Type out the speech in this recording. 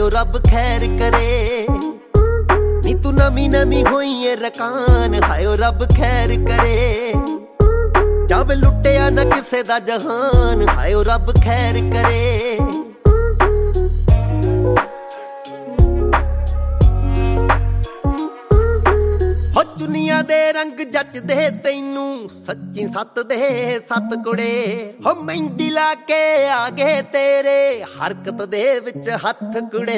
रब खैर करे। नी तू नमी नमी होई है रकान, हायो रब खैर करे। जावे लुटिया ना किसे दा जहान, हायो रब खैर करे। हो दुनिया दे रंग जचदे तैनू, सच्ची सत दे सत कुड़े। हो मेहंदी ला के आ गए तेरे, हरकत दे विच हथ कुड़े।